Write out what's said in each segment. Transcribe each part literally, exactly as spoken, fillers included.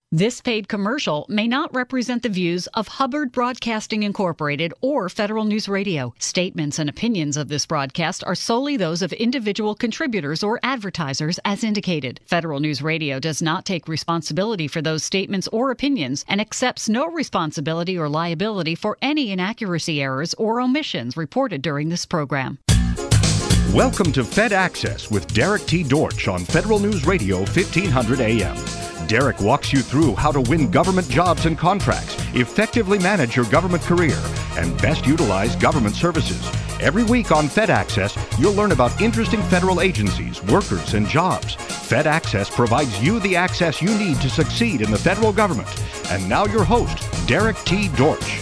This paid commercial may not represent the views of Hubbard Broadcasting Incorporated or Federal News Radio. Statements and opinions of this broadcast are solely those of individual contributors or advertisers as indicated. Federal News Radio does not take responsibility for those statements or opinions and accepts no responsibility or liability for any inaccuracy, errors, or omissions reported during this program. Welcome to Fed Access with Derek T. Dortch on Federal News Radio fifteen hundred A M. Derek walks you through how to win government jobs and contracts, effectively manage your government career, and best utilize government services. Every week on Fed Access, you'll learn about interesting federal agencies, workers, and jobs. Fed Access provides you the access you need to succeed in the federal government. And now your host, Derek T. Dortch.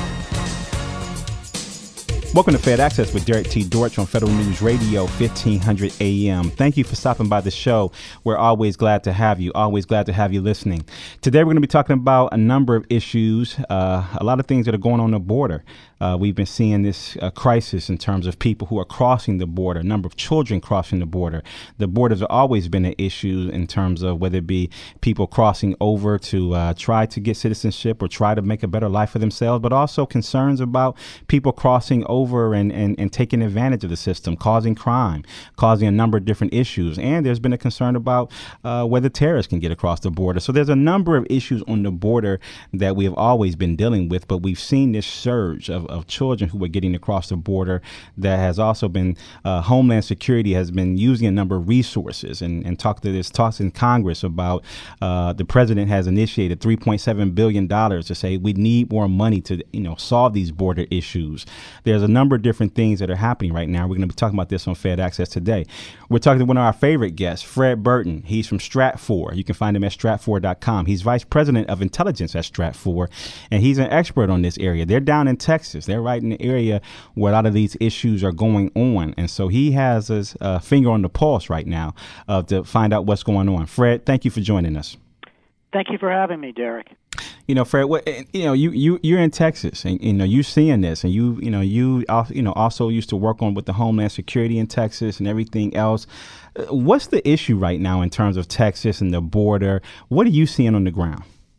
Welcome to Fed Access with Derek T. Dortch on Federal News Radio fifteen hundred A M. Thank you for stopping by the show. We're always glad to have you, always glad to have you listening. Today we're going to be talking about a number of issues, uh, a lot of things that are going on the border. Uh, we've been seeing this uh, crisis in terms of people who are crossing the border, a number of children crossing the border. The borders have always been an issue in terms of whether it be people crossing over to uh, try to get citizenship or try to make a better life for themselves, but also concerns about people crossing over and, and, and taking advantage of the system, causing crime, causing a number of different issues. And there's been a concern about uh, whether terrorists can get across the border. So there's a number of issues on the border that we have always been dealing with, but we've seen this surge of of children who are getting across the border. That has also been uh, Homeland Security has been using a number of resources and, and talk to this talks in Congress about uh, the president has initiated three point seven billion dollars to say we need more money to, you know, solve these border issues. There's a number of different things that are happening right now. We're going to be talking about this on Fed Access today. We're talking to one of our favorite guests, Fred Burton. He's from Stratfor. You can find him at stratfor dot com. He's vice president of intelligence at Stratfor, and he's an expert on this area. They're down in Texas. They're right in the area where a lot of these issues are going on. And so he has his uh, finger on the pulse right now uh, to find out what's going on. Fred, thank you for joining us. Thank you for having me, Derek. You know, Fred, what, you know, you, you, you're in Texas and, you know, you're seeing this and you, you know, you, you know, also used to work on with the Homeland Security in Texas and everything else. What's the issue right now in terms of Texas and the border? What are you seeing on the ground?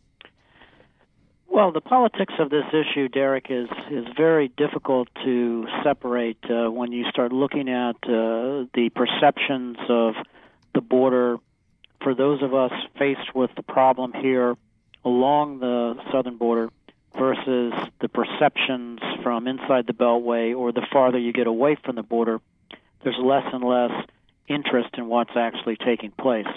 Well, the politics of this issue, Derek, is, is very difficult to separate uh, when you start looking at uh, the perceptions of the border for those of us faced with the problem here along the southern border versus the perceptions from inside the Beltway or the farther you get away from the border. There's less and less interest in what's actually taking place.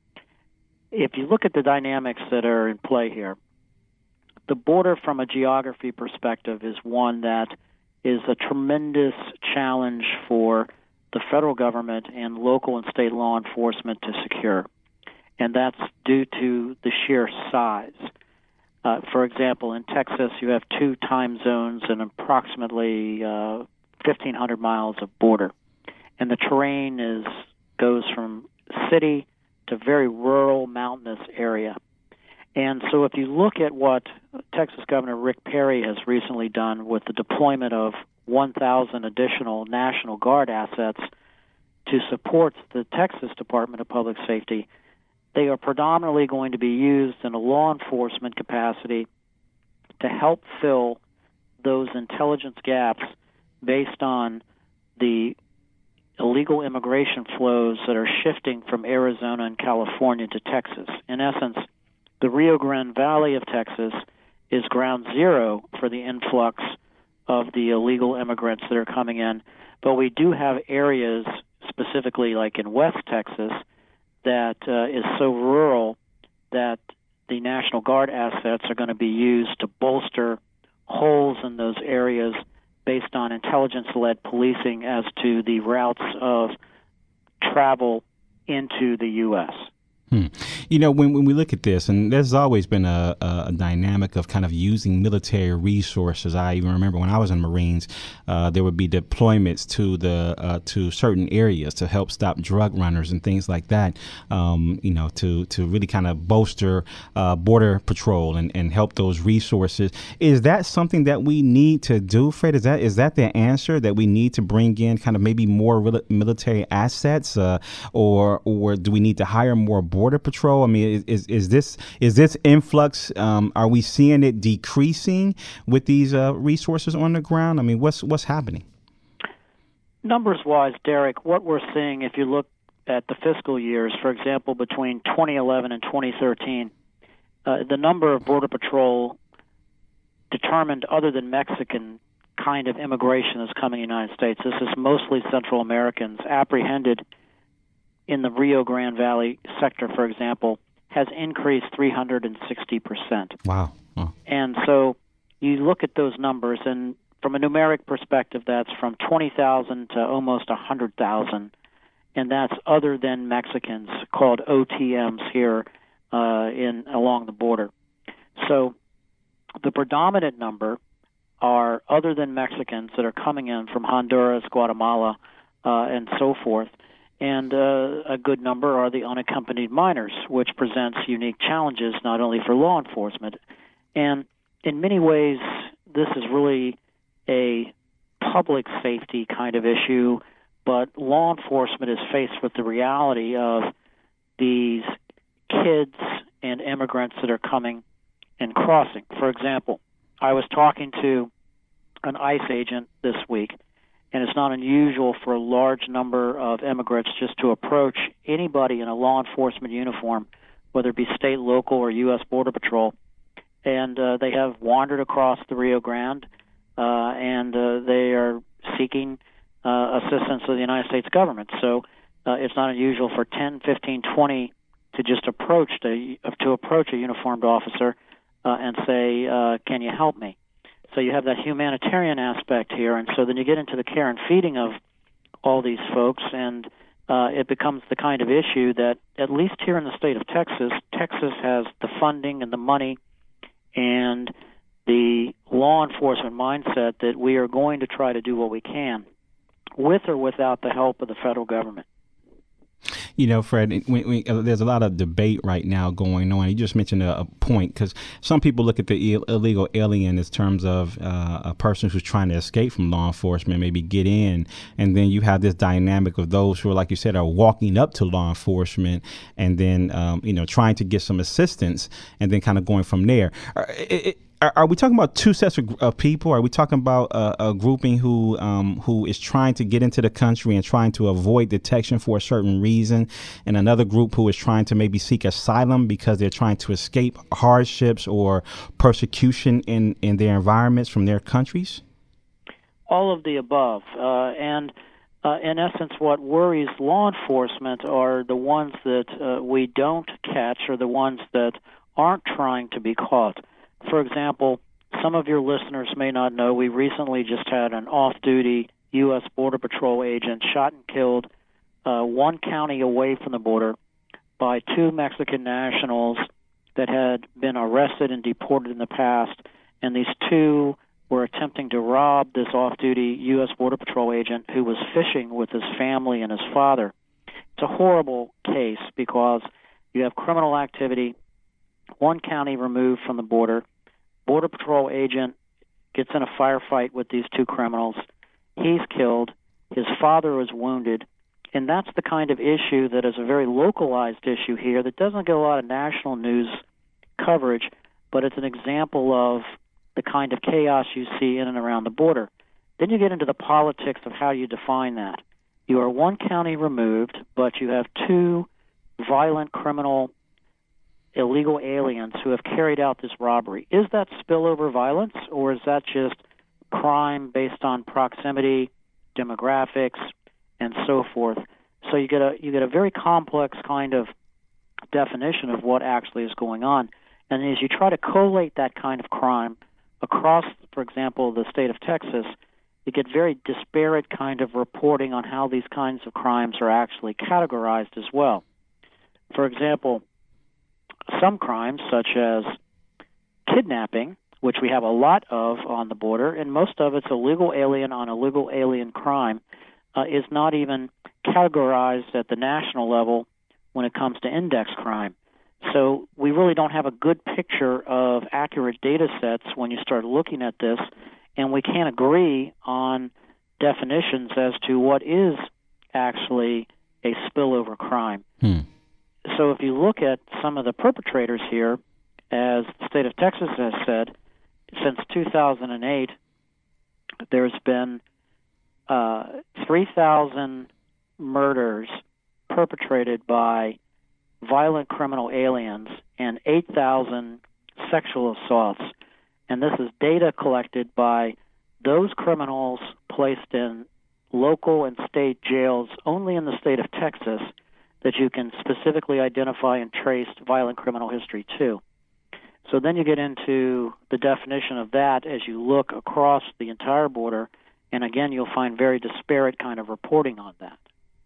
If you look at the dynamics that are in play here, the border from a geography perspective is one that is a tremendous challenge for the federal government and local and state law enforcement to secure, and that's due to the sheer size. Uh, for example, in Texas, you have two time zones and approximately uh, fifteen hundred miles of border, and the terrain is goes from city to very rural, mountainous area. And so if you look at what Texas Governor Rick Perry has recently done with the deployment of one thousand additional National Guard assets to support the Texas Department of Public Safety, they are predominantly going to be used in a law enforcement capacity to help fill those intelligence gaps based on the illegal immigration flows that are shifting from Arizona and California to Texas. In essence, the Rio Grande Valley of Texas is ground zero for the influx of the illegal immigrants that are coming in. But we do have areas, specifically like in West Texas, that uh, is so rural that the National Guard assets are going to be used to bolster holes in those areas based on intelligence-led policing as to the routes of travel into the U S Hmm. You know, when, when we look at this, and there's always been a, a dynamic of kind of using military resources. I even remember when I was in Marines, uh, there would be deployments to the uh, to certain areas to help stop drug runners and things like that. Um, you know, to to really kind of bolster uh, border patrol and, and help those resources. Is that something that we need to do, Fred? Is that is that the answer, that we need to bring in kind of maybe more military assets, uh, or or do we need to hire more border patrol Patrol? I mean, is is, is this is this influx? Um, are we seeing it decreasing with these uh, resources on the ground? I mean, what's what's happening? Numbers-wise, Derek, what we're seeing, if you look at the fiscal years, for example, between twenty eleven and twenty thirteen, uh, the number of Border Patrol determined other than Mexican kind of immigration that's coming in the United States, this is mostly Central Americans, apprehended in the Rio Grande Valley sector, for example, has increased three hundred sixty percent. Wow. Wow. And so you look at those numbers, and from a numeric perspective, that's from twenty thousand to almost one hundred thousand, and that's other than Mexicans, called O T Ms here uh, in along the border. So the predominant number are other than Mexicans that are coming in from Honduras, Guatemala, uh, and so forth. And uh, a good number are the unaccompanied minors, which presents unique challenges not only for law enforcement. And in many ways, this is really a public safety kind of issue, but law enforcement is faced with the reality of these kids and immigrants that are coming and crossing. For example, I was talking to an ICE agent this week, and it's not unusual for a large number of immigrants just to approach anybody in a law enforcement uniform, whether it be state, local, or U S Border Patrol, and uh, they have wandered across the Rio Grande, uh, and uh, they are seeking uh, assistance of the United States government. So uh, it's not unusual for ten, fifteen, twenty to just approach to, to approach a uniformed officer uh, and say, uh, can you help me? So you have that humanitarian aspect here, and so then you get into the care and feeding of all these folks, and uh, it becomes the kind of issue that, at least here in the state of Texas, Texas has the funding and the money and the law enforcement mindset that we are going to try to do what we can, with or without the help of the federal government. You know, Fred, we, we, uh, there's a lot of debate right now going on. You just mentioned a, a point, because some people look at the Ill- illegal alien as terms of uh, a person who's trying to escape from law enforcement, maybe get in. And then you have this dynamic of those who are, like you said, are walking up to law enforcement and then, um, you know, trying to get some assistance and then kind of going from there. It, it, Are, are we talking about two sets of, of people? Are we talking about a, a grouping who um, who is trying to get into the country and trying to avoid detection for a certain reason, and another group who is trying to maybe seek asylum because they're trying to escape hardships or persecution in, in their environments from their countries? All of the above. Uh, and uh, in essence, what worries law enforcement are the ones that uh, we don't catch, or the ones that aren't trying to be caught. For example, some of your listeners may not know, we recently just had an off-duty U S Border Patrol agent shot and killed uh, one county away from the border by two Mexican nationals that had been arrested and deported in the past, and these two were attempting to rob this off-duty U S Border Patrol agent who was fishing with his family and his father. It's a horrible case because you have criminal activity one county removed from the border. Border Patrol agent gets in a firefight with these two criminals. He's killed. His father is wounded. And that's the kind of issue that is a very localized issue here that doesn't get a lot of national news coverage, but it's an example of the kind of chaos you see in and around the border. Then you get into the politics of how you define that. You are one county removed, but you have two violent criminal illegal aliens who have carried out this robbery. Is that spillover violence, or is that just crime based on proximity, demographics, and so forth? So you get a you get a very complex kind of definition of what actually is going on. And as you try to collate that kind of crime across, for example, the state of Texas, you get very disparate kind of reporting on how these kinds of crimes are actually categorized as well. For example, some crimes, such as kidnapping, which we have a lot of on the border, and most of it's illegal alien on illegal alien crime, uh, is not even categorized at the national level when it comes to index crime. So we really don't have a good picture of accurate data sets when you start looking at this, and we can't agree on definitions as to what is actually a spillover crime. Hmm. so if you look at some of the perpetrators here, as the state of Texas has said, since two thousand eight, there's been uh, three thousand murders perpetrated by violent criminal aliens and eight thousand sexual assaults. And this is data collected by those criminals placed in local and state jails only in the state of Texas that you can specifically identify and trace violent criminal history to. So then you get into the definition of that as you look across the entire border, and again, you'll find very disparate kind of reporting on that.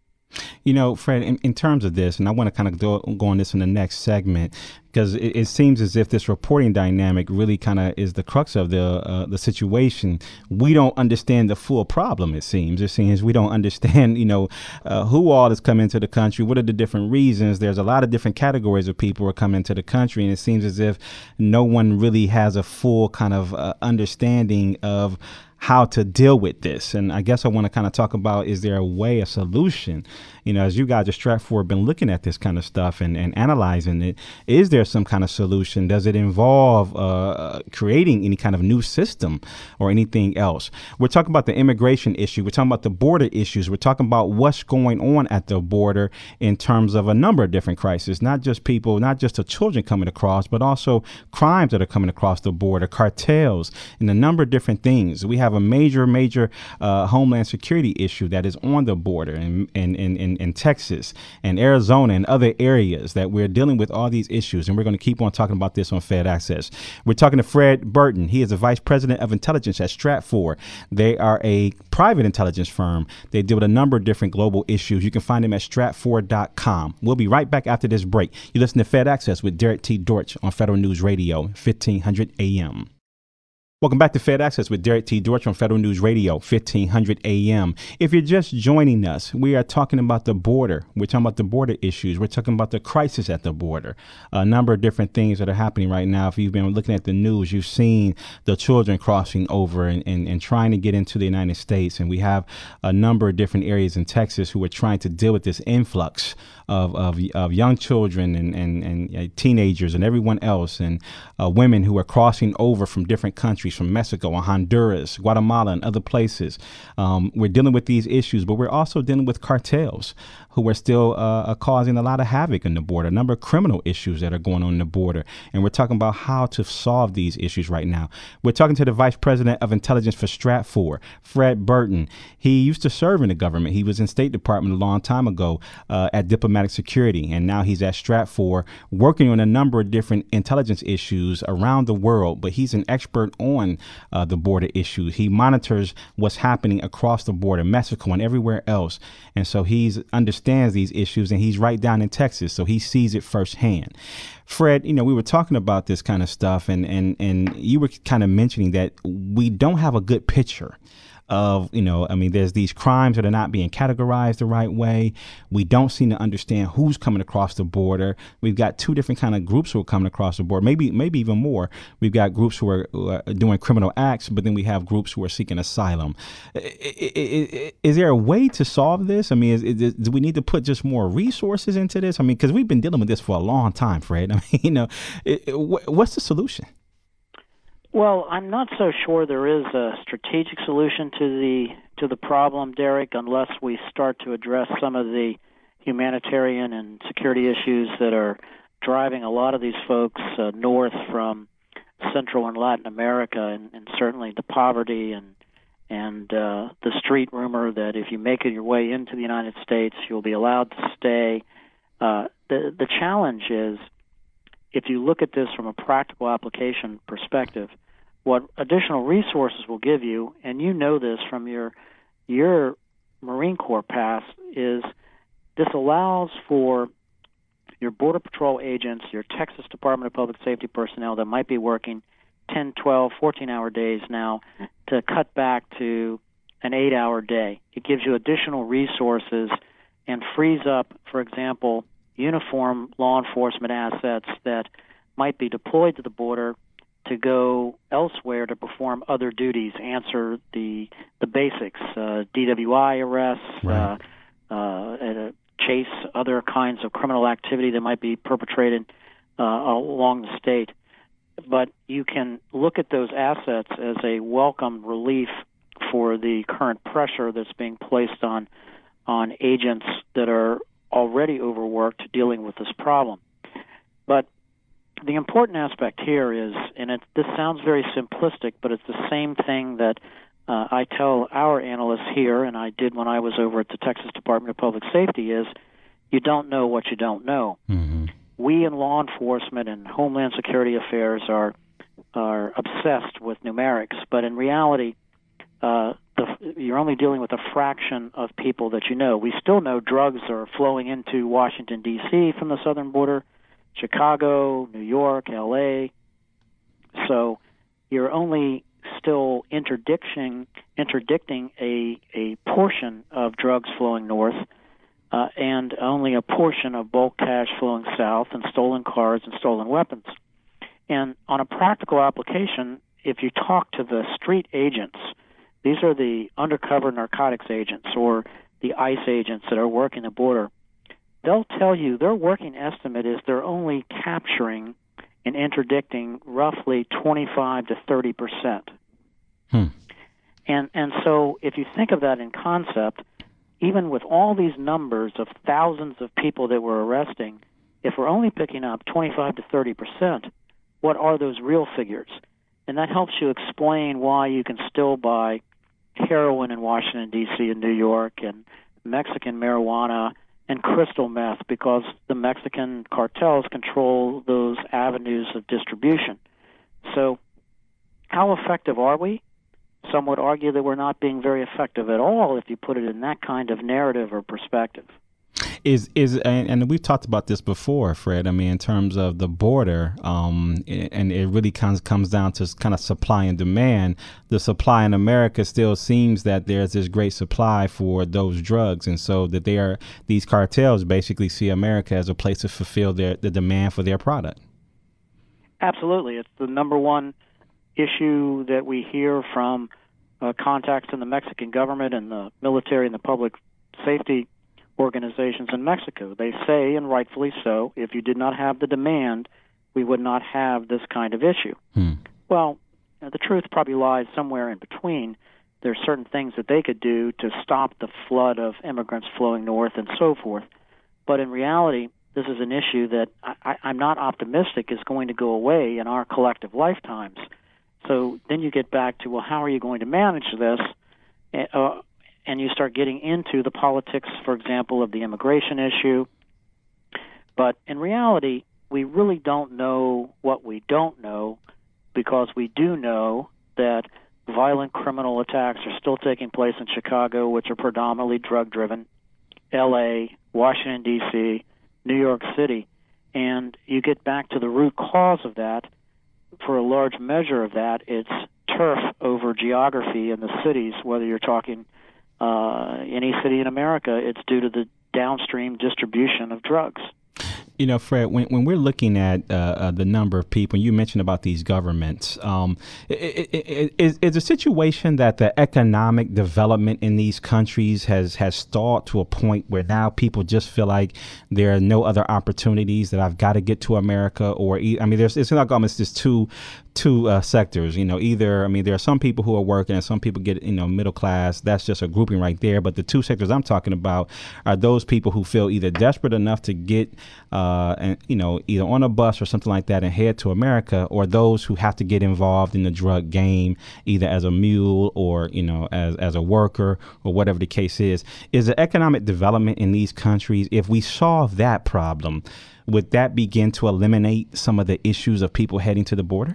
You know, Fred, in, in terms of this, and I want to kind of go, go on this in the next segment, because it, it seems as if this reporting dynamic really kind of is the crux of the uh, the situation. We don't understand the full problem, it seems. It seems we don't understand, you know, uh, who all is coming into the country, what are the different reasons. There's a lot of different categories of people who are coming into the country, and it seems as if no one really has a full kind of uh, understanding of how to deal with this. And I guess I want to kind of talk about, is there a way, a solution? You know, as you guys at Stratfor have been looking at this kind of stuff and, and analyzing it, is there some kind of solution? Does it involve uh, creating any kind of new system or anything else? We're talking about the immigration issue. We're talking about the border issues. We're talking about what's going on at the border in terms of a number of different crises, not just people, not just the children coming across, but also crimes that are coming across the border, cartels, and a number of different things. We have a major, major uh, homeland security issue that is on the border in, in, in, in Texas and Arizona and other areas that we're dealing with all these issues. And we're going to keep on talking about this on Fed Access. We're talking to Fred Burton. He is the Vice President of Intelligence at Stratfor. They are a private intelligence firm. They deal with a number of different global issues. You can find them at stratfor dot com. We'll be right back after this break. You listen to Fed Access with Derek T. Dortch on Federal News Radio, fifteen hundred A M. Welcome back to Fed Access with Derek T. Dortch on Federal News Radio, fifteen hundred A M. If you're just joining us, we are talking about the border. We're talking about the border issues. We're talking about the crisis at the border. A number of different things that are happening right now. If you've been looking at the news, you've seen the children crossing over and, and, and trying to get into the United States. And we have a number of different areas in Texas who are trying to deal with this influx of of, of young children and, and, and uh, teenagers and everyone else, and uh, women who are crossing over from different countries, from Mexico and Honduras, Guatemala, and other places. Um, we're dealing with these issues, but we're also dealing with cartels who are still uh, causing a lot of havoc in the border, a number of criminal issues that are going on in the border. And we're talking about how to solve these issues right now. We're talking to the Vice President of Intelligence for Stratfor, Fred Burton. He used to serve in the government. He was in State Department a long time ago uh, at Diplomatic Security, and now he's at Stratfor working on a number of different intelligence issues around the world, but he's an expert on uh, the border issues. He monitors what's happening across the border, Mexico and everywhere else. And so he's understands these issues, and he's right down in Texas, so he sees it firsthand. Fred, you know, we were talking about this kind of stuff, and and and you were kind of mentioning that we don't have a good picture of, you know, I mean, there's these crimes that are not being categorized the right way. We don't seem to understand who's coming across the border. We've got two different kind of groups who are coming across the border, maybe maybe even more. We've got groups who are, who are doing criminal acts, but then we have groups who are seeking asylum. Is there a way to solve this? I mean, is, is, do we need to put just more resources into this? I mean, because we've been dealing with this for a long time, Fred. I mean, you know, it, it, what's the solution? Well, I'm not so sure there is a strategic solution to the to the problem, Derek, unless we start to address some of the humanitarian and security issues that are driving a lot of these folks uh, north from Central and Latin America, and, and certainly the poverty and and uh, the street rumor that if you make it your way into the United States, you'll be allowed to stay. Uh, the the challenge is, if you look at this from a practical application perspective, what additional resources will give you, and you know this from your your Marine Corps past, is this allows for your Border Patrol agents, your Texas Department of Public Safety personnel that might be working ten, twelve, fourteen-hour days now to cut back to an eight-hour day. It gives you additional resources and frees up, for example, uniform law enforcement assets that might be deployed to the border to go elsewhere to perform other duties, answer the the basics, uh, D W I arrests, right. uh, uh, chase other kinds of criminal activity that might be perpetrated uh, along the state. But you can look at those assets as a welcome relief for the current pressure that's being placed on on agents that are already overworked dealing with this problem. But the important aspect here is, and it, this sounds very simplistic, but it's the same thing that uh, I tell our analysts here, and I did when I was over at the Texas Department of Public Safety, is you don't know what you don't know. Mm-hmm. We in law enforcement and Homeland Security Affairs are are obsessed with numerics, but in reality, uh, the, you're only dealing with a fraction of people that you know. We still know drugs are flowing into Washington, D C from the southern border, Chicago, New York, L A. So you're only still interdicting, interdicting a, a portion of drugs flowing north, uh, and only a portion of bulk cash flowing south, and stolen cars and stolen weapons. And on a practical application, if you talk to the street agents, these are the undercover narcotics agents or the ICE agents that are working the border, they'll tell you their working estimate is they're only capturing and interdicting roughly twenty-five to thirty percent. Hmm. And and so if you think of that in concept, even with all these numbers of thousands of people that we're arresting, if we're only picking up twenty-five to thirty percent, what are those real figures? And that helps you explain why you can still buy heroin in Washington, D C and New York, and Mexican marijuana and crystal meth, because the Mexican cartels control those avenues of distribution. So how effective are we? Some would argue that we're not being very effective at all if you put it in that kind of narrative or perspective. Is is and, and we've talked about this before, Fred. I mean, in terms of the border, um, and it really comes comes down to kind of supply and demand. The supply in America still seems that there's this great supply for those drugs, and so that they are these cartels basically see America as a place to fulfill their the demand for their product. Absolutely, it's the number one issue that we hear from uh, contacts in the Mexican government and the military and the public safety organizations in Mexico. They say, and rightfully so, if you did not have the demand, we would not have this kind of issue. Hmm. Well, the truth probably lies somewhere in between. There are certain things that they could do to stop the flood of immigrants flowing north and so forth. But in reality, this is an issue that I, I'm not optimistic is going to go away in our collective lifetimes. So then you get back to, well, how are you going to manage this? Uh, and you start getting into the politics, for example, of the immigration issue. But in reality, we really don't know what we don't know, because we do know that violent criminal attacks are still taking place in Chicago, which are predominantly drug-driven, L A, Washington, D C, New York City. And you get back to the root cause of that. For a large measure of that, it's turf over geography in the cities, whether you're talking uh, any city in America, it's due to the downstream distribution of drugs. You know, Fred, when, when we're looking at uh, uh, the number of people, you mentioned about these governments, um, is it, a situation that the economic development in these countries has, has stalled to a point where now people just feel like there are no other opportunities, that I've got to get to America? Or, I mean, there's it's like almost just two two uh, sectors, you know, either, I mean, there are some people who are working and some people get, you know, middle class. That's just a grouping right there. But the two sectors I'm talking about are those people who feel either desperate enough to get, uh, and, you know, either on a bus or something like that and head to America, or those who have to get involved in the drug game, either as a mule or, you know, as, as a worker or whatever the case is. Is the economic development in these countries, if we solve that problem, would that begin to eliminate some of the issues of people heading to the border?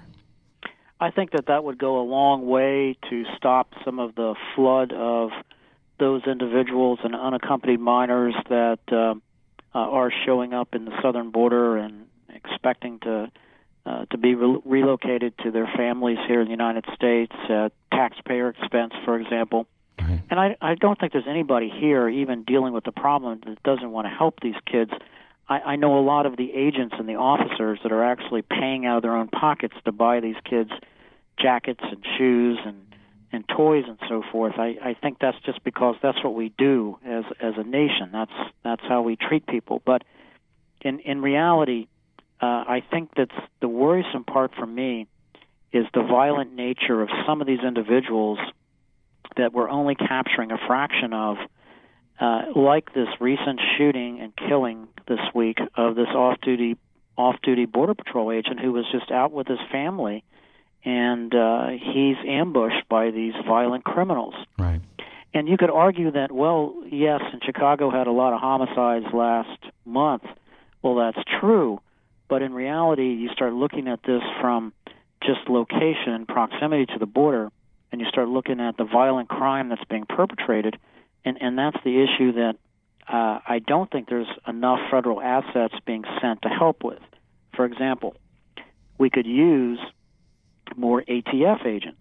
I think that that would go a long way to stop some of the flood of those individuals and unaccompanied minors that uh, uh, are showing up in the southern border and expecting to uh, to be re- relocated to their families here in the United States at taxpayer expense, for example. Right. And I, I don't think there's anybody here even dealing with the problem that doesn't want to help these kids. I, I know a lot of the agents and the officers that are actually paying out of their own pockets to buy these kids jackets and shoes and and toys and so forth. I, I think that's just because that's what we do as as a nation. That's that's how we treat people. But in in reality, uh, I think that's the worrisome part for me is the violent nature of some of these individuals that we're only capturing a fraction of, uh, like this recent shooting and killing this week of this off-duty off-duty Border Patrol agent who was just out with his family, and uh, he's ambushed by these violent criminals. Right. And you could argue that, well, yes, and Chicago had a lot of homicides last month. Well, that's true, but in reality, you start looking at this from just location and proximity to the border, and you start looking at the violent crime that's being perpetrated, and, and that's the issue that uh, I don't think there's enough federal assets being sent to help with. For example, we could use more A T F agents,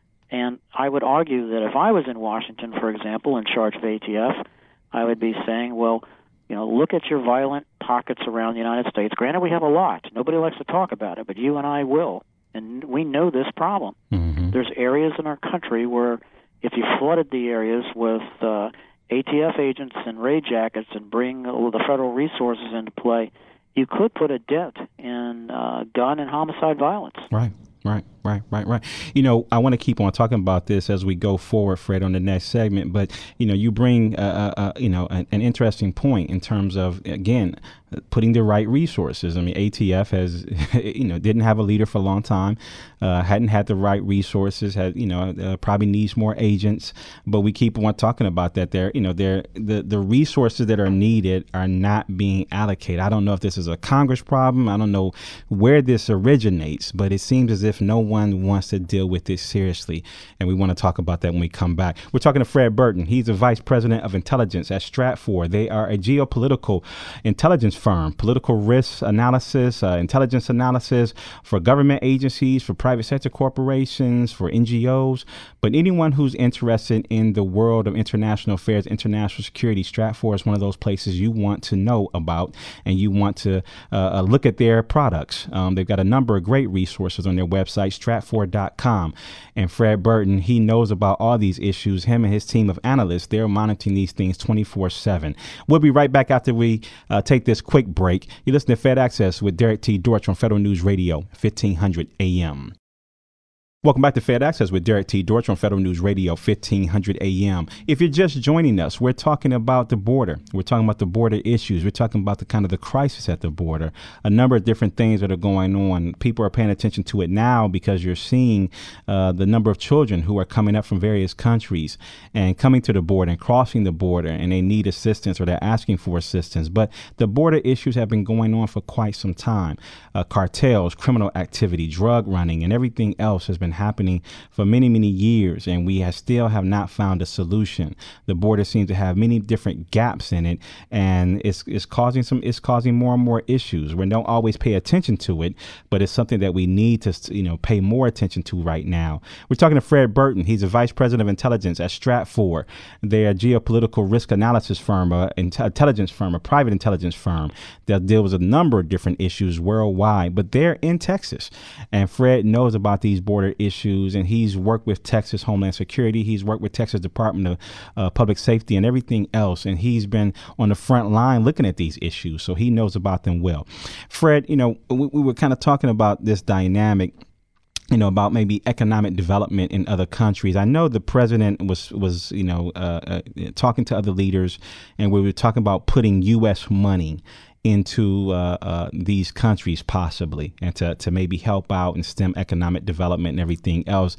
and I would argue that if I was in Washington, for example, in charge of A T F, I would be saying, well, you know, look at your violent pockets around the United States. Granted, we have a lot. Nobody likes to talk about it, but you and I will. And we know this problem. Mm-hmm. There's areas in our country where if you flooded the areas with uh, A T F agents and raid jackets and bring all the federal resources into play, you could put a dent in uh, gun and homicide violence. Right. Right, right, right, right. You know, I want to keep on talking about this as we go forward, Fred, on the next segment. But, you know, you bring, uh, uh, you know, an, an interesting point in terms of, again, putting the right resources. I mean, A T F has, you know, didn't have a leader for a long time, uh, hadn't had the right resources, had, you know, uh, probably needs more agents. But we keep on talking about that. There, you know, there the, the resources that are needed are not being allocated. I don't know if this is a Congress problem. I don't know where this originates, but it seems as if no one wants to deal with this seriously. And we want to talk about that when we come back. We're talking to Fred Burton. He's the Vice President of Intelligence at Stratfor. They are a geopolitical intelligence firm, political risk analysis, uh, intelligence analysis for government agencies, for private sector corporations, for N G Os. But anyone who's interested in the world of international affairs, international security, Stratfor is one of those places you want to know about, and you want to uh, look at their products. Um, they've got a number of great resources on their website, stratfor dot com. And Fred Burton, he knows about all these issues. Him and his team of analysts, they're monitoring these things twenty-four seven. We'll be right back after we uh, take this quick break. You listen to Fed Access with Derek T. Dortch on Federal News Radio, fifteen hundred A M. Welcome back to Fed Access with Derek T. Dortch on Federal News Radio, fifteen hundred A M. If you're just joining us, we're talking about the border. We're talking about the border issues. We're talking about the kind of the crisis at the border, a number of different things that are going on. People are paying attention to it now because you're seeing uh, the number of children who are coming up from various countries and coming to the border and crossing the border, and they need assistance or they're asking for assistance. But the border issues have been going on for quite some time. Uh, cartels, criminal activity, drug running, and everything else has been happening for many, many years, and we have still have not found a solution. The border seems to have many different gaps in it, and it's it's causing some it's causing more and more issues. We don't always pay attention to it, but it's something that we need to you know pay more attention to right now. We're talking to Fred Burton. He's a Vice President of Intelligence at Stratfor. They're a geopolitical risk analysis firm, an intelligence firm, a private intelligence firm that deals with a number of different issues worldwide, but they're in Texas, and Fred knows about these border issues, and he's worked with Texas Homeland Security. He's worked with Texas Department of uh, Public Safety and everything else, and he's been on the front line looking at these issues, so he knows about them well. Fred, you know, we, we were kind of talking about this dynamic, you know, about maybe economic development in other countries. I know the president was, was you know, uh, uh, talking to other leaders, and we were talking about putting U S money into uh, uh, these countries possibly, and to, to maybe help out and stem economic development and everything else.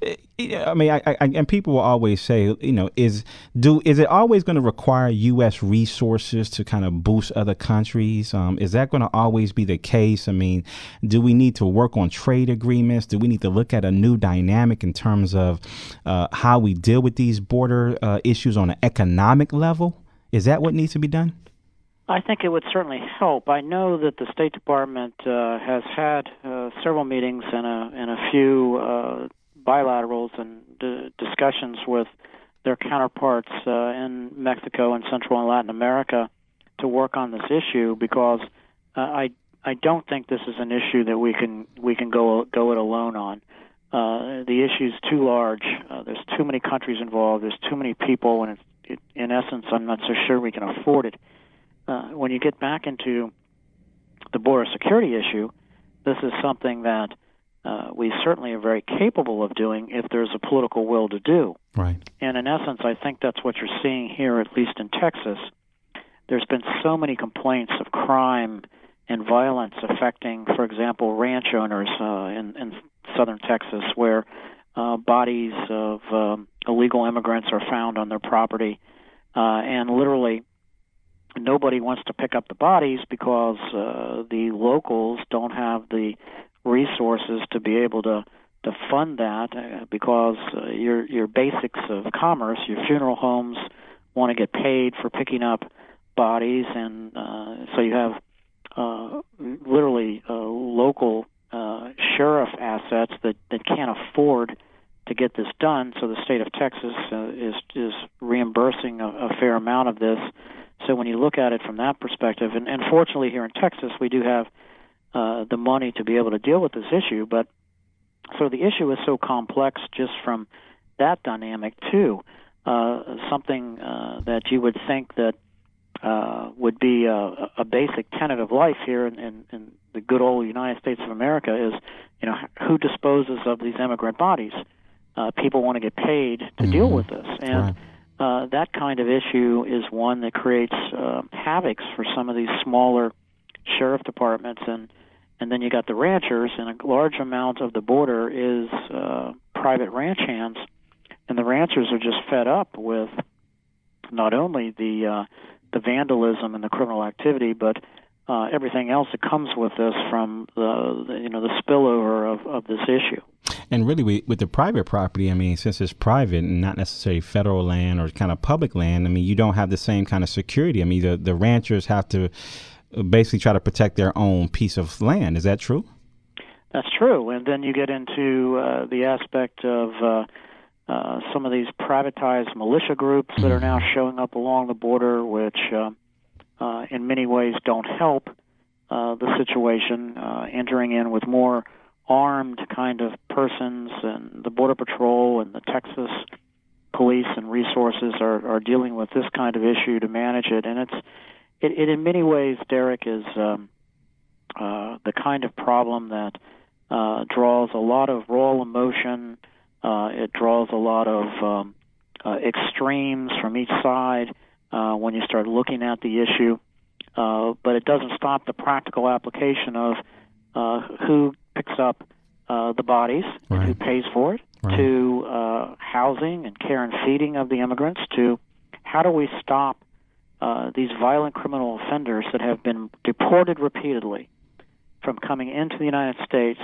I mean, I, I, and people will always say, you know, is do is it always going to require U S resources to kind of boost other countries? Um, is that going to always be the case? I mean, do we need to work on trade agreements? Do we need to look at a new dynamic in terms of uh, how we deal with these border uh, issues on an economic level? Is that what needs to be done? I think it would certainly help. I know that the State Department uh, has had uh, several meetings and a, and a few uh, bilaterals and d- discussions with their counterparts uh, in Mexico and Central and Latin America to work on this issue, because uh, I I don't think this is an issue that we can we can go go it alone on. Uh, the the issue's too large. Uh, there's too many countries involved. There's too many people, and it, it, in essence, I'm not so sure we can afford it. Uh, when you get back into the border security issue, this is something that uh, we certainly are very capable of doing if there's a political will to do. Right. And in essence, I think that's what you're seeing here, at least in Texas. There's been so many complaints of crime and violence affecting, for example, ranch owners uh, in, in southern Texas, where uh, bodies of um, illegal immigrants are found on their property, uh, and literally nobody wants to pick up the bodies because uh, the locals don't have the resources to be able to, to fund that, uh, because uh, your your basics of commerce, your funeral homes want to get paid for picking up bodies, and uh, so you have uh, literally uh, local uh, sheriff assets that, that can't afford to get this done. So the state of Texas uh, is is reimbursing a, a fair amount of this. So when you look at it from that perspective, and, and fortunately here in Texas we do have uh, the money to be able to deal with this issue, but so the issue is so complex just from that dynamic too. Uh, something uh, that you would think that uh, would be a, a basic tenet of life here in, in, in the good old United States of America is, you know, who disposes of these immigrant bodies? Uh, people want to get paid to mm-hmm. deal with this, and right. uh, that kind of issue is one that creates uh, havocs for some of these smaller sheriff departments, and and then you got the ranchers, and a large amount of the border is uh, private ranch hands, and the ranchers are just fed up with not only the uh, the vandalism and the criminal activity, but uh, everything else that comes with this from the, the you know the spillover of, of this issue. And really, we, with the private property, I mean, since it's private and not necessarily federal land or kind of public land, I mean, you don't have the same kind of security. I mean, the, the ranchers have to basically try to protect their own piece of land. Is that true? That's true. And then you get into uh, the aspect of uh, uh, some of these privatized militia groups that are now showing up along the border, which uh, uh, in many ways don't help uh, the situation, uh, entering in with more armed kind of persons, and the Border Patrol and the Texas police and resources are, are dealing with this kind of issue to manage it. And it's it, it in many ways, Derek, is um, uh, the kind of problem that uh, draws a lot of raw emotion. Uh, it draws a lot of um, uh, extremes from each side uh, when you start looking at the issue. Uh, but it doesn't stop the practical application of uh, who picks up uh, the bodies, right. and who pays for it, right. to uh, housing and care and feeding of the immigrants, to how do we stop uh, these violent criminal offenders that have been deported repeatedly from coming into the United States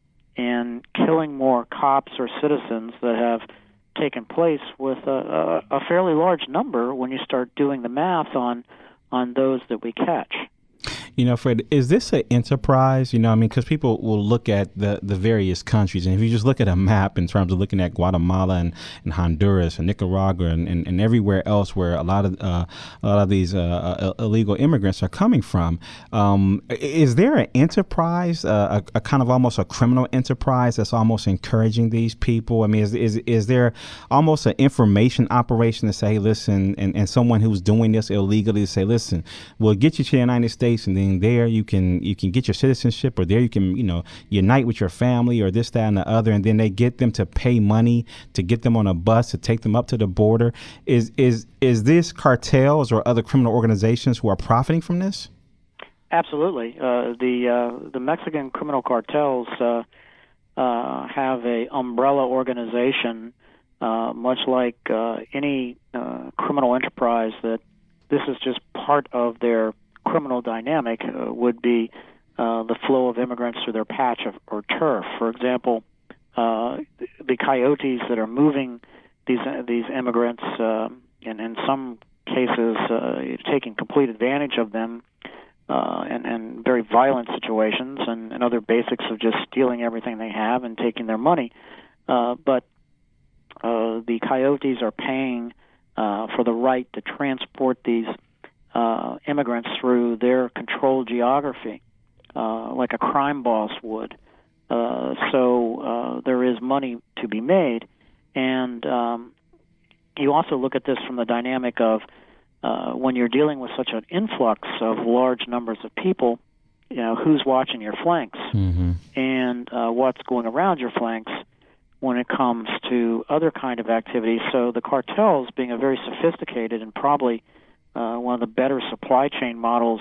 and killing more cops or citizens that have taken place with a, a, a fairly large number when you start doing the math on on those that we catch. You know, Fred, is this an enterprise? You know, I mean, because people will look at the, the various countries, and if you just look at a map in terms of looking at Guatemala and, and Honduras and Nicaragua and, and, and everywhere else where a lot of uh, a lot of these uh, illegal immigrants are coming from, um, is there an enterprise, uh, a, a kind of almost a criminal enterprise that's almost encouraging these people? I mean, is is is there almost an information operation to say, listen, and, and someone who's doing this illegally to say, listen, we'll get you to the United States, and then there you can you can get your citizenship, or there you can, you know, unite with your family, or this, that, and the other, and then they get them to pay money to get them on a bus to take them up to the border. Is is is this cartels or other criminal organizations who are profiting from this? Absolutely. Uh, the uh, the Mexican criminal cartels uh, uh, have a umbrella organization, uh, much like uh, any uh, criminal enterprise, that this is just part of their criminal dynamic, uh, would be uh, the flow of immigrants through their patch of, or turf. For example, uh, the coyotes that are moving these uh, these immigrants, uh, and in some cases uh, taking complete advantage of them, uh, and, and very violent situations, and, and other basics of just stealing everything they have and taking their money. Uh, but uh, the coyotes are paying uh, for the right to transport these Uh, immigrants through their controlled geography, uh, like a crime boss would. Uh, so uh, uh, there is money to be made. And um, you also look at this from the dynamic of uh, when you're dealing with such an influx of large numbers of people, you know, who's watching your flanks mm-hmm. and uh, what's going around your flanks when it comes to other kind of activities. So the cartels, being a very sophisticated and probably uh, one of the better supply chain models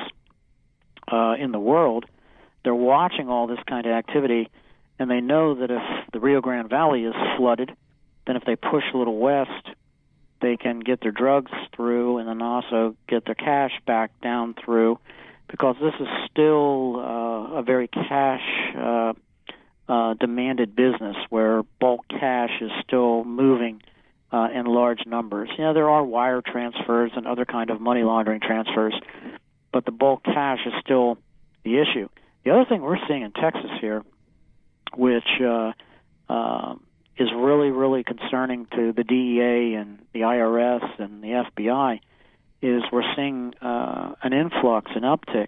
uh, in the world, they're watching all this kind of activity, and they know that if the Rio Grande Valley is flooded, then if they push a little west, they can get their drugs through and then also get their cash back down through, because this is still uh, a very cash uh, uh, demanded business where bulk cash is still moving uh, in large numbers. You know, there are wire transfers and other kind of money laundering transfers, but the bulk cash is still the issue. The other thing we're seeing in Texas here, which uh, uh, is really, really concerning to the D E A and the I R S and the F B I, is we're seeing uh, an influx, an uptick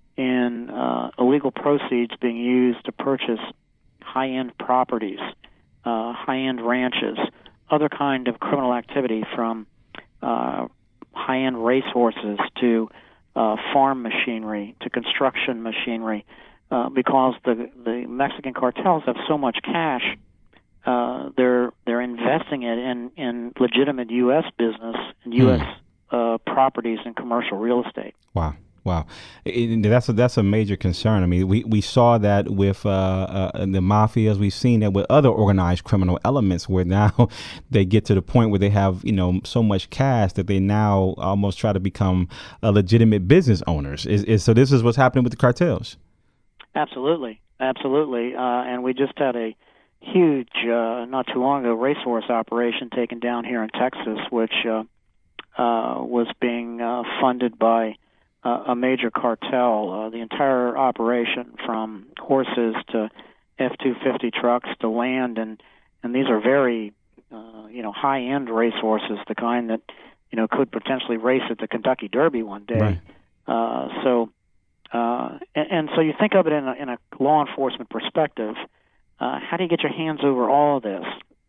in uh, illegal proceeds being used to purchase high-end properties, uh, high-end ranches, other kind of criminal activity, from uh, high-end racehorses to uh, farm machinery to construction machinery, uh, because the the Mexican cartels have so much cash. Uh, they're they're investing it in, in legitimate U S business and U S Hmm. Uh, properties and commercial real estate. Wow. Wow. It, that's a, that's a major concern. I mean, we, we saw that with uh, uh, the mafias. We've seen that with other organized criminal elements, where now they get to the point where they have, you know, so much cash that they now almost try to become a legitimate business owners. Is, is, so this is what's happening with the cartels. Absolutely. Absolutely. Uh, and we just had a huge, uh, not too long ago, racehorse operation taken down here in Texas, which uh, uh, was being uh, funded by uh, a major cartel. Uh, the entire operation, from horses to F two fifty trucks to land, and and these are very, uh, you know, high-end racehorses, the kind that, you know, could potentially race at the Kentucky Derby one day. Right. Uh, so, uh, and, and so you think of it in a, in a law enforcement perspective. Uh, how do you get your hands over all of this?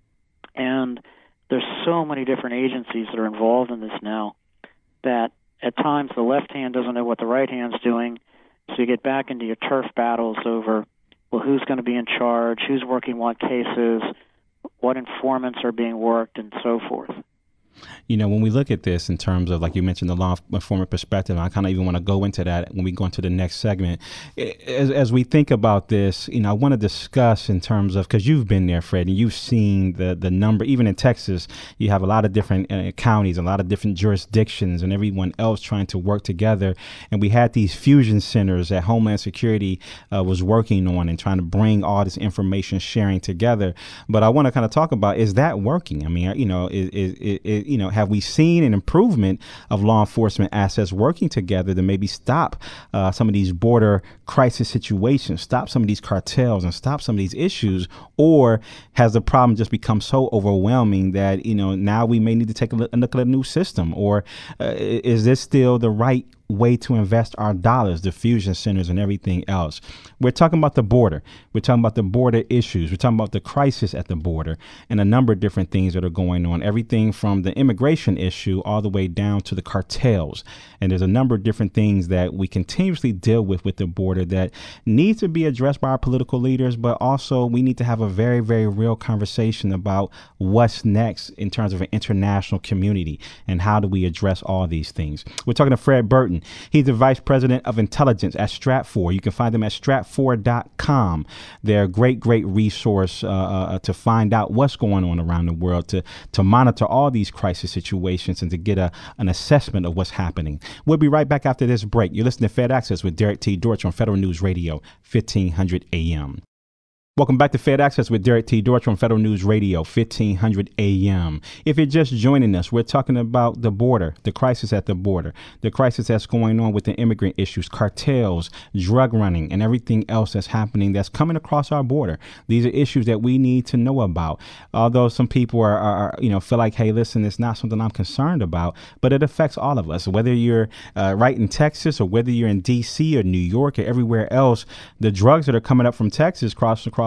And there's so many different agencies that are involved in this now that at times the left hand doesn't know what the right hand's doing, so you get back into your turf battles over, well, who's going to be in charge, who's working what cases, what informants are being worked, and so forth. You know, when we look at this in terms of, like you mentioned, the law enforcement perspective, I kind of even want to go into that when we go into the next segment. As, as we think about this, you know, I want to discuss in terms of, because you've been there, Fred, and you've seen the the number, even in Texas, you have a lot of different uh, counties, a lot of different jurisdictions, and everyone else trying to work together. And we had these fusion centers that Homeland Security uh, was working on and trying to bring all this information sharing together. But I want to kind of talk about, is that working? I mean, you know, is, is, is you know, have we seen an improvement of law enforcement assets working together to maybe stop uh, some of these border crisis situations, stop some of these cartels, and stop some of these issues? Or has the problem just become so overwhelming that, you know, now we may need to take a look at a new system? Or uh, is this still the right way to invest our dollars, the fusion centers and everything else? We're talking about the border. We're talking about the border issues. We're talking about the crisis at the border and a number of different things that are going on, everything from the immigration issue all the way down to the cartels. And there's a number of different things that we continuously deal with with the border that need to be addressed by our political leaders, but also we need to have a very, very real conversation about what's next in terms of an international community and how do we address all these things. We're talking to Fred Burton. He's the Vice President of Intelligence at Stratfor. You can find them at stratfor dot com. They're a great, great resource uh, uh, to find out what's going on around the world, to, to monitor all these crisis situations and to get a, an assessment of what's happening. We'll be right back after this break. You're listening to Fed Access with Derek T. Dortch on Federal News Radio, fifteen hundred A M. Welcome back to Fed Access with Derek T. Dortch on Federal News Radio, fifteen hundred A M. If you're just joining us, we're talking about the border, the crisis at the border, the crisis that's going on with the immigrant issues, cartels, drug running, and everything else that's happening that's coming across our border. These are issues that we need to know about. Although some people are, are you know, feel like, hey, listen, it's not something I'm concerned about, but it affects all of us. Whether you're uh, right in Texas or whether you're in D C or New York or everywhere else, the drugs that are coming up from Texas cross across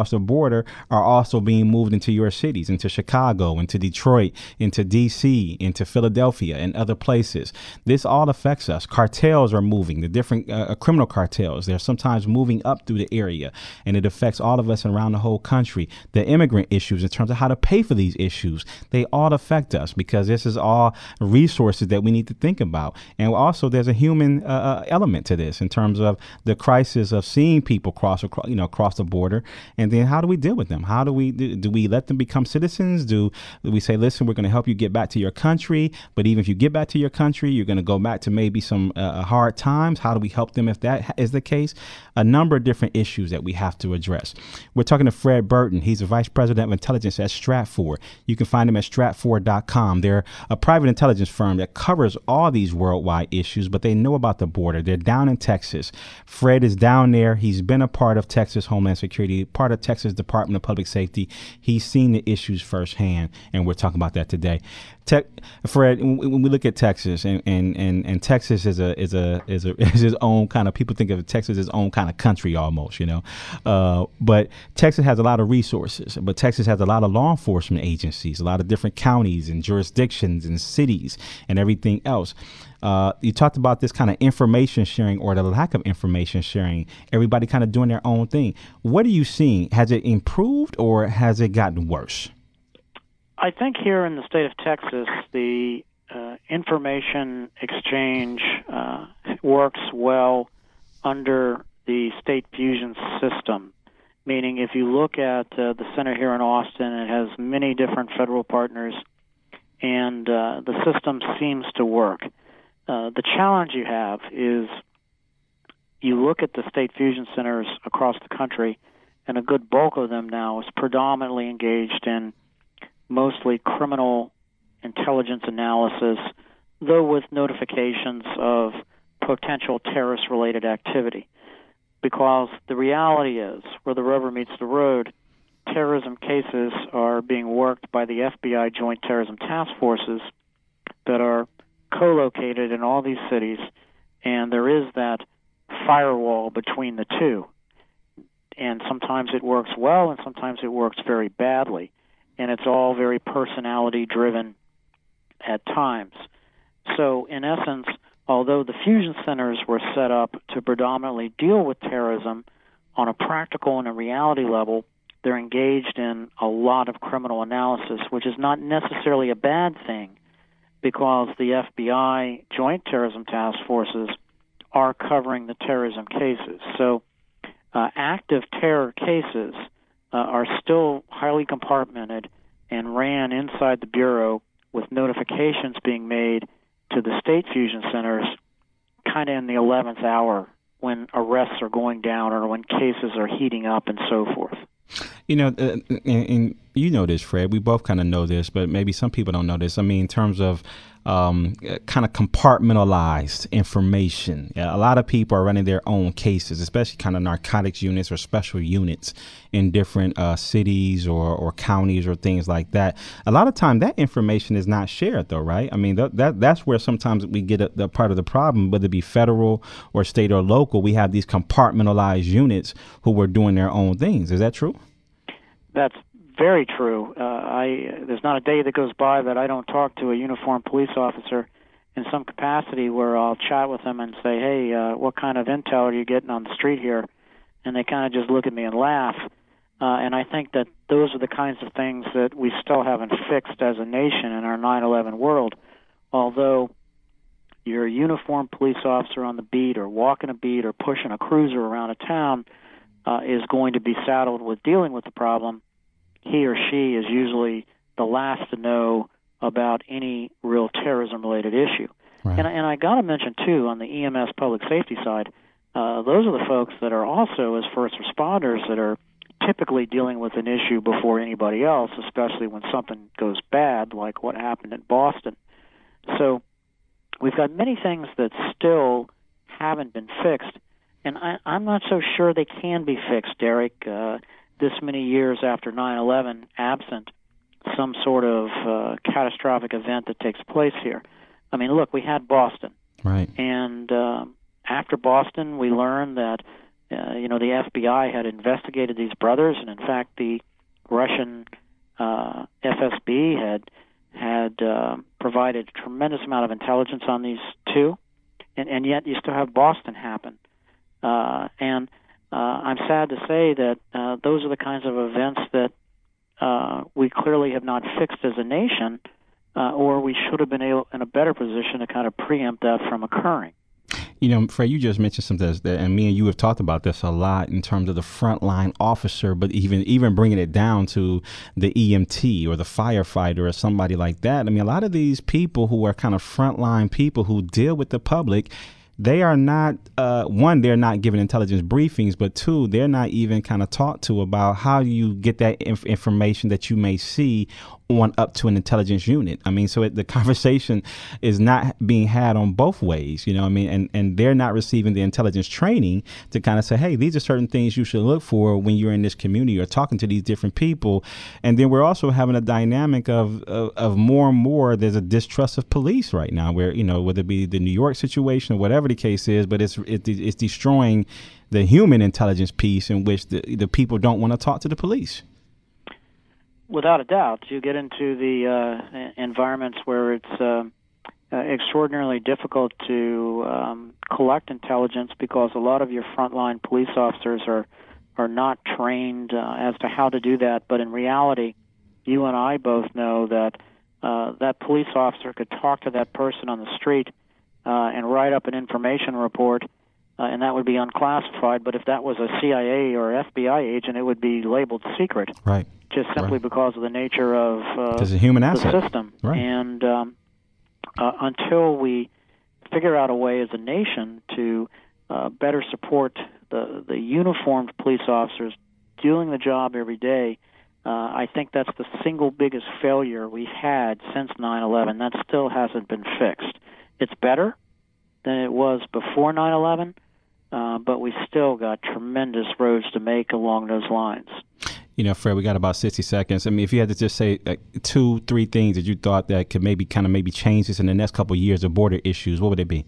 across the border are also being moved into your cities, into Chicago, into Detroit, into D C, into Philadelphia, and other places. This all affects us. Cartels are moving, the different uh, criminal cartels. They're sometimes moving up through the area, and it affects all of us around the whole country. The immigrant issues in terms of how to pay for these issues, they all affect us because this is all resources that we need to think about. And also there's a human uh, element to this in terms of the crisis of seeing people cross, across, you know, across the border. And then how do we deal with them? How do we do, do we let them become citizens? Do, do we say, listen, we're going to help you get back to your country, but even if you get back to your country, you're going to go back to maybe some uh, hard times. How do we help them if that is the case? A number of different issues that we have to address. We're talking to Fred Burton. He's the Vice President of Intelligence at Stratfor. You can find him at stratfor dot com. They're a private intelligence firm that covers all these worldwide issues, but they know about the border. They're down in Texas. Fred is down there. He's been a part of Texas Homeland Security, part of Texas Department of Public Safety. He's seen the issues firsthand, and we're talking about that today. Te- Fred, when we look at Texas, and, and, and, and Texas is a is a is a is its own kind of, people think of Texas as its own kind of country almost, you know. Uh, but Texas has a lot of resources, but Texas has a lot of law enforcement agencies, a lot of different counties and jurisdictions and cities and everything else. Uh, you talked about this kind of information sharing, or the lack of information sharing, everybody kind of doing their own thing. What are you seeing? Has it improved or has it gotten worse? I think here in the state of Texas, the uh, information exchange uh, works well under the state fusion system, meaning if you look at uh, the center here in Austin, it has many different federal partners, and uh, the system seems to work. Uh, the challenge you have is you look at the state fusion centers across the country, and a good bulk of them now is predominantly engaged in mostly criminal intelligence analysis, though with notifications of potential terrorist-related activity. Because the reality is, where the rubber meets the road, terrorism cases are being worked by the F B I Joint Terrorism Task Forces that are co-located in all these cities, and there is that firewall between the two. And sometimes it works well, and sometimes it works very badly. And it's all very personality-driven at times. So, in essence, although the fusion centers were set up to predominantly deal with terrorism on a practical and a reality level, they're engaged in a lot of criminal analysis, which is not necessarily a bad thing, because the F B I Joint Terrorism Task Forces are covering the terrorism cases. So, uh, active terror cases Uh, are still highly compartmented and ran inside the Bureau, with notifications being made to the state fusion centers kind of in the eleventh hour when arrests are going down or when cases are heating up and so forth. You know, uh, and, and you know this, Fred. We both kind of know this, but maybe some people don't know this. I mean, in terms of um, kind of compartmentalized information, a lot of people are running their own cases, especially kind of narcotics units or special units in different uh, cities or, or counties or things like that. A lot of time that information is not shared, though, right? I mean, th- that that's where sometimes we get a, the part of the problem, whether it be federal or state or local. We have these compartmentalized units who are doing their own things. Is that true? That's very true. Uh, I there's not a day that goes by that I don't talk to a uniformed police officer in some capacity where I'll chat with them and say, hey, uh, what kind of intel are you getting on the street here? And they kind of just look at me and laugh. Uh, and I think that those are the kinds of things that we still haven't fixed as a nation in our nine eleven world. Although you're a uniformed police officer on the beat or walking a beat or pushing a cruiser around a town uh, is going to be saddled with dealing with the problem, he or she is usually the last to know about any real terrorism-related issue. Right. And, and I got to mention, too, on the E M S public safety side, uh, those are the folks that are also, as first responders, that are typically dealing with an issue before anybody else, especially when something goes bad, like what happened in Boston. So we've got many things that still haven't been fixed, and I, I'm not so sure they can be fixed, Derek, uh, this many years after nine eleven, absent some sort of uh, catastrophic event that takes place here. I mean, look, we had Boston. Right. And um, after Boston, we learned that uh, you know, the F B I had investigated these brothers, and in fact, the Russian uh, F S B had had uh, provided a tremendous amount of intelligence on these two, and, and yet you still have Boston happen. Uh, and uh, I'm sad to say that uh, those are the kinds of events that uh, we clearly have not fixed as a nation, uh, or we should have been able, in a better position to kind of preempt that from occurring. You know, Fred, you just mentioned something that, and me and you have talked about this a lot in terms of the frontline officer, but even even bringing it down to the E M T or the firefighter or somebody like that. I mean, a lot of these people who are kind of frontline people who deal with the public, they are not, uh, one, they're not given intelligence briefings, but two, they're not even kind of talked to about how you get that inf- information that you may see on up to an intelligence unit. I mean, so it, the conversation is not being had on both ways, you know what I mean? And, and they're not receiving the intelligence training to kind of say, hey, these are certain things you should look for when you're in this community or talking to these different people. And then we're also having a dynamic of, of, of more and more, there's a distrust of police right now where, you know, whether it be the New York situation or whatever the case is, but it's, it, it's destroying the human intelligence piece in which the, the people don't want to talk to the police. Without a doubt, you get into the uh, environments where it's uh, uh, extraordinarily difficult to um, collect intelligence because a lot of your frontline police officers are are not trained uh, as to how to do that. But in reality, you and I both know that uh, that police officer could talk to that person on the street uh, and write up an information report, uh, and that would be unclassified. But if that was a C I A or F B I agent, it would be labeled secret. Right. Just simply right. because of the nature of uh, a human asset. the system. Right. And um, uh, until we figure out a way as a nation to uh, better support the, the uniformed police officers doing the job every day, uh, I think that's the single biggest failure we've had since nine eleven. That still hasn't been fixed. It's better than it was before nine eleven, uh, but we still got tremendous roads to make along those lines. You know, Fred, we got about sixty seconds. I mean, if you had to just say uh, two, three things that you thought that could maybe kind of maybe change this in the next couple of years of border issues, what would it be?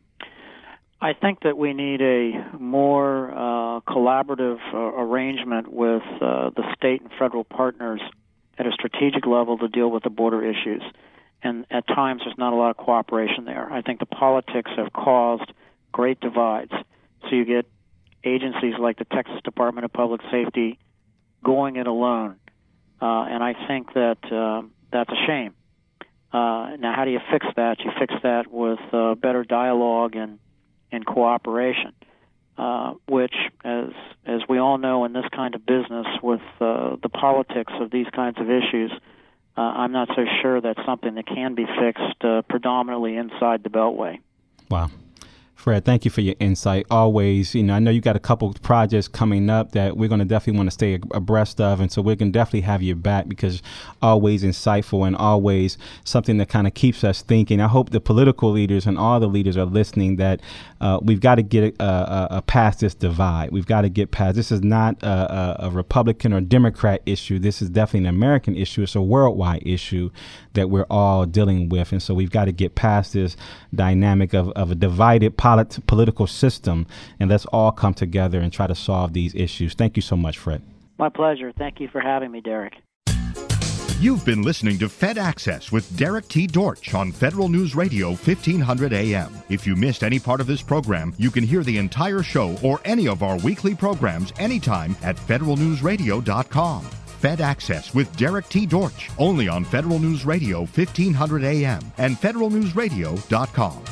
I think that we need a more uh, collaborative uh, arrangement with uh, the state and federal partners at a strategic level to deal with the border issues. And at times there's not a lot of cooperation there. I think the politics have caused great divides. So you get agencies like the Texas Department of Public Safety going it alone. Uh, and I think that uh, that's a shame. Uh, now, how do you fix that? You fix that with uh, better dialogue and, and cooperation, uh, which, as as we all know in this kind of business with uh, the politics of these kinds of issues, uh, I'm not so sure that's something that can be fixed uh, predominantly inside the Beltway. Wow. Fred, thank you for your insight. Always, you know, I know you got a couple of projects coming up that we're going to definitely want to stay abreast of. And so we can definitely have you back because always insightful and always something that kind of keeps us thinking. I hope the political leaders and all the leaders are listening that uh, we've got to get uh, uh, past this divide. We've got to get past. This is not a, a Republican or Democrat issue. This is definitely an American issue. It's a worldwide issue that we're all dealing with. And so we've got to get past this dynamic of, of a divided politics. Political system, and let's all come together and try to solve these issues. Thank you so much, Fred. My pleasure. Thank you for having me, Derek. You've been listening to Fed Access with Derek T. Dortch on Federal News Radio fifteen hundred A M. If you missed any part of this program, you can hear the entire show or any of our weekly programs anytime at federal news radio dot com. Fed Access with Derek T. Dortch, only on Federal News Radio fifteen hundred A M and federal news radio dot com.